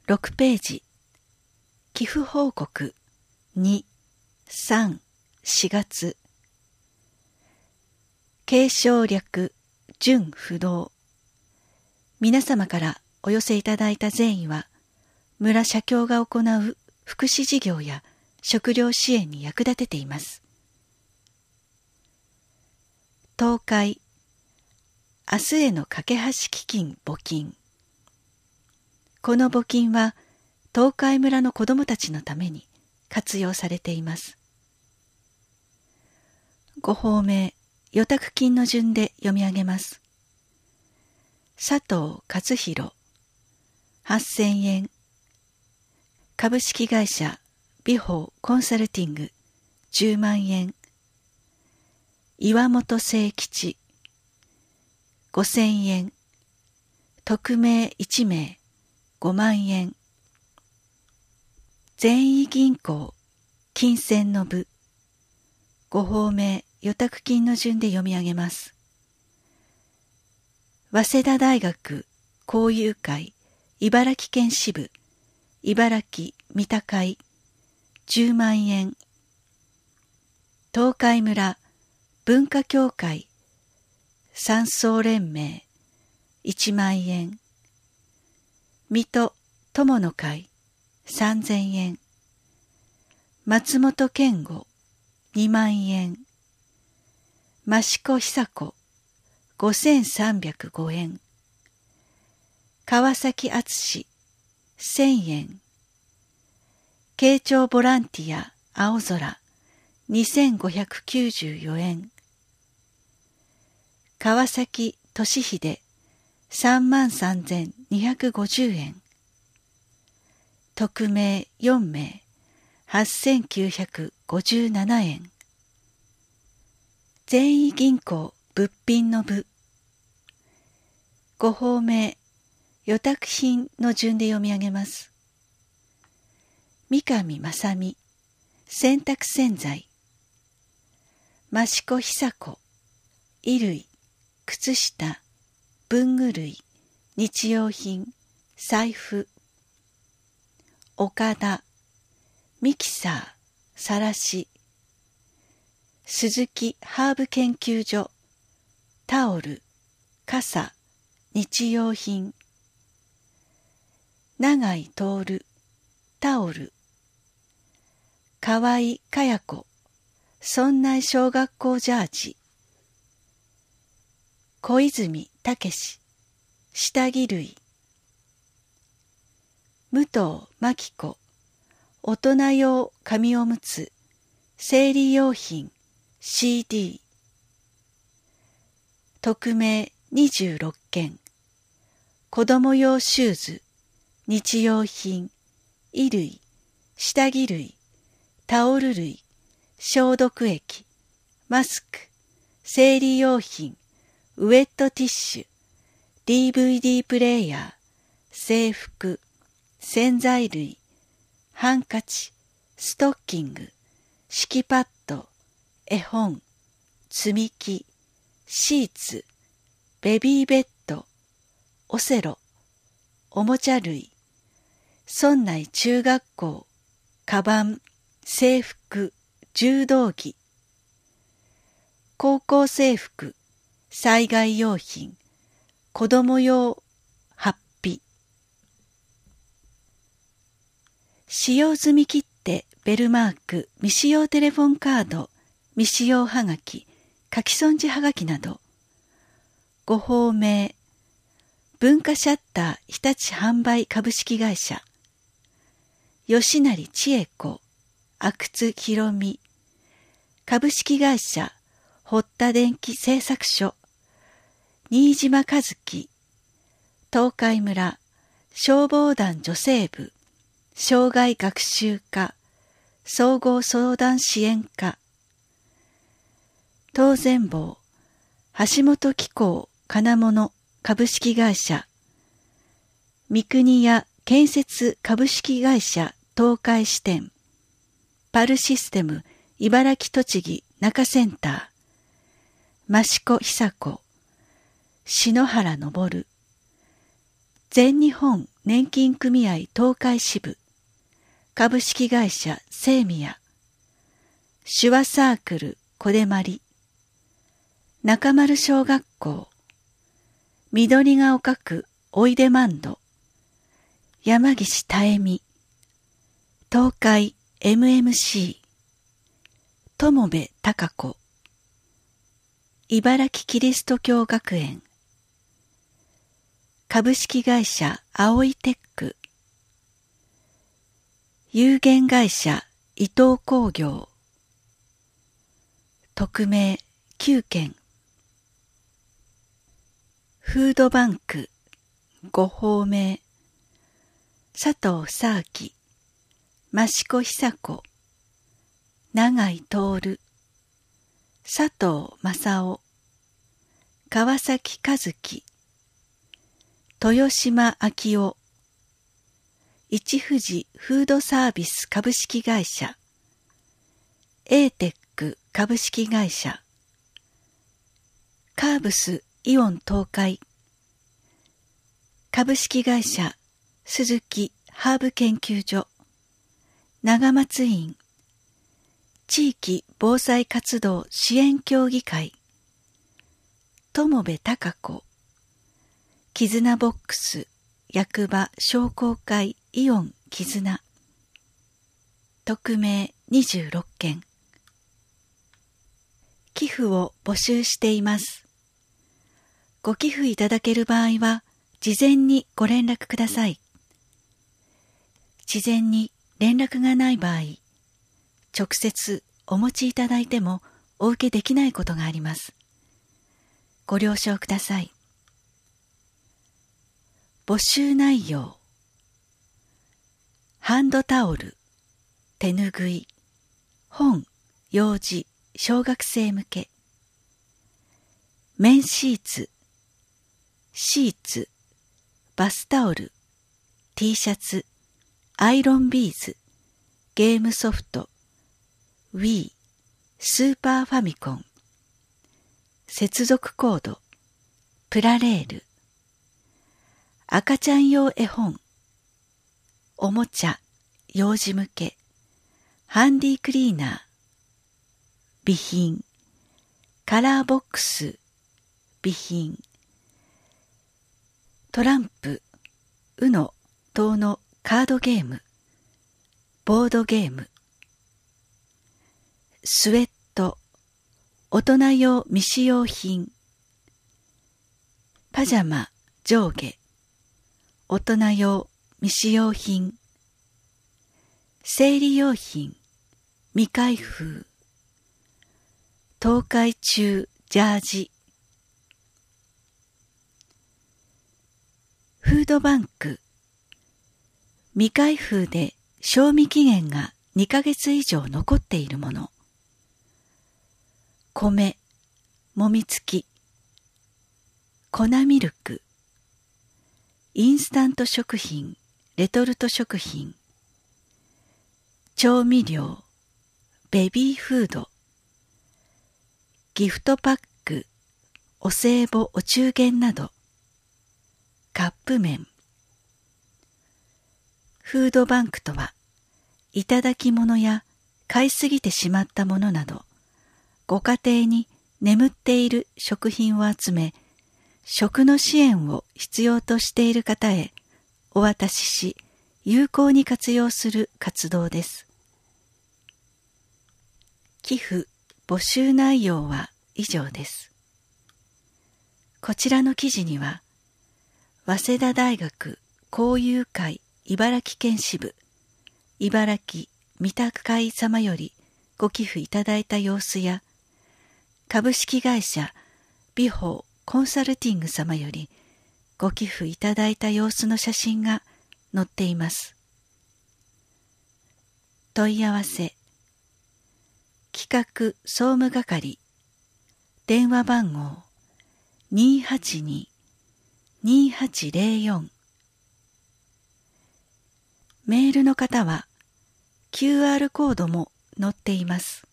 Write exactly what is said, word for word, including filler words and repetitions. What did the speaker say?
ろくページ、寄付報告に、さん、しがつ。継承略、準不動。皆様からお寄せいただいた善意は、村社協が行う福祉事業や食料支援に役立てています。東海、明日への架け橋基金募金。この募金は、東海村の子どもたちのために活用されています。ご法名、予託金の順で読み上げます。佐藤勝弘、はっせんえん。株式会社美宝コンサルティング、じゅうまんえん。岩本清吉、ごせんえん。匿名いちめい、ごまんえん。善意銀行、金銭の部。ご法名、予託金の順で読み上げます。早稲田大学交友会茨城県支部茨城三田会じゅうまんえん。東海村文化協会山荘連盟いちまんえん。水戸友の会さんぜんえん。松本健吾にまんえん。益子久子ごせんさんびゃくごえん。川崎敦せんえん。慶長ボランティア青空にせんごひゃくきゅうじゅうよえん。川崎俊秀さんまんさんぜんにひゃくごじゅうえん。匿名よんめいはっせんきゅうひゃくごじゅうななえん。善意銀行物品の部。ご法名、予託品の順で読み上げます。三上正美、洗濯洗剤。益子久子、衣類、靴下、文具類、日用品、財布。岡田、ミキサー、さらし。鈴木ハーブ研究所、タオル、傘、日用品。永井徹、タオル。河合かや子、村内小学校ジャージ。小泉武史、下着類。武藤真紀子、大人用紙おむつ、生理用品、シーディー。匿名にじゅうろっけん。子供用シューズ、日用品、衣類、下着類、タオル類、消毒液、マスク、生理用品、ウェットティッシュ、ディーブイディー プレイヤー、制服、洗剤類、ハンカチ、ストッキング、敷きパッド、絵本、積み木、シーツ、ベビーベッド、オセロ、おもちゃ類、村内中学校、カバン、制服、柔道着、高校制服、災害用品、子供用、ハッピ。使用済み切手、ベルマーク、未使用テレフォンカード、未使用はがき、書き損じはがきなど。ご法名、文化シャッター日立販売株式会社。吉成千恵子、阿久津博美。株式会社、堀田電機製作所。新島和樹。東海村、消防団女性部。障害学習課。総合相談支援課。東全坊、橋本機工金物株式会社。三国屋建設株式会社東海支店。パルシステム茨城栃木中センター。益子久子。篠原昇。 全日本年金組合東海支部株式会社セイミヤ、手話サークルこでまり、中丸小学校、緑が丘区おいでまんど、山岸妙美、東海 エムエムシー、友部貴子、茨城キリスト教学園、株式会社青いテック、有限会社伊藤工業、匿名きゅうけん、フードバンクごほうめい、佐藤早樹、益子久子、永井徹、佐藤正夫、川崎和樹、豊島昭夫、一富士フードサービス株式会社、エーテック株式会社、カーブスイオン東海、株式会社鈴木ハーブ研究所、長松院、地域防災活動支援協議会、友部貴子、絆ボックス役場商工会イオン絆、匿名にじゅうろっけん。寄付を募集しています。ご寄付いただける場合は事前にご連絡ください。事前に連絡がない場合、直接お持ちいただいてもお受けできないことがあります。ご了承ください。募集内容、ハンドタオル、手ぬぐい、本、用紙、小学生向け、綿シーツ、シーツ、バスタオル、T シャツ、アイロンビーズ、ゲームソフト、Wii、スーパーファミコン、接続コード、プラレール、赤ちゃん用絵本、おもちゃ、幼児向け、ハンディクリーナー、備品、カラーボックス、備品、トランプ、ウノ等のカードゲーム、ボードゲーム、スウェット、大人用未使用品、パジャマ、上下、大人用未使用品、生理用品、未開封、東海中ジャージ、フードバンク、未開封で賞味期限がにかげつ以上残っているもの、米、もみつき、粉ミルク、インスタント食品、レトルト食品、調味料、ベビーフード、ギフトパック、お歳暮お中元など、カップ麺。フードバンクとは、いただき物や買いすぎてしまったものなど、ご家庭に眠っている食品を集め、食の支援を必要としている方へお渡しし、有効に活用する活動です。寄付募集内容は以上です。こちらの記事には、早稲田大学交友会茨城県支部、茨城三田会様よりご寄付いただいた様子や、株式会社美宝コンサルティング様よりご寄付いただいた様子の写真が載っています。問い合わせ、企画総務係、電話番号 にーはちにーにーはちゼロよん、メールの方は キューアール コードも載っています。